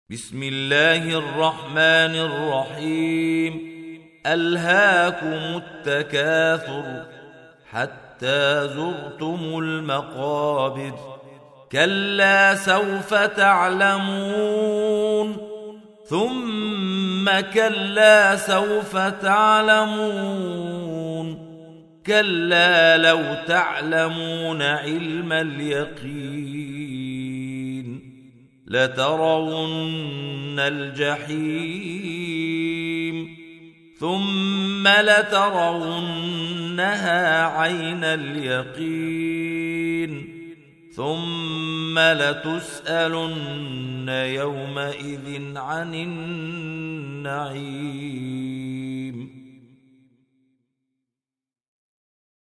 بسم الله الرحمن الرحيم. ألهاكم التكاثر حتى زرتم المقابر، كلا سوف تعلمون، ثم كلا سوف تعلمون، كلا لو تعلمون علم اليقين لترون الجحيم ثم لترونها عين اليقين ثم لتسألن يومئذ عن النعيم.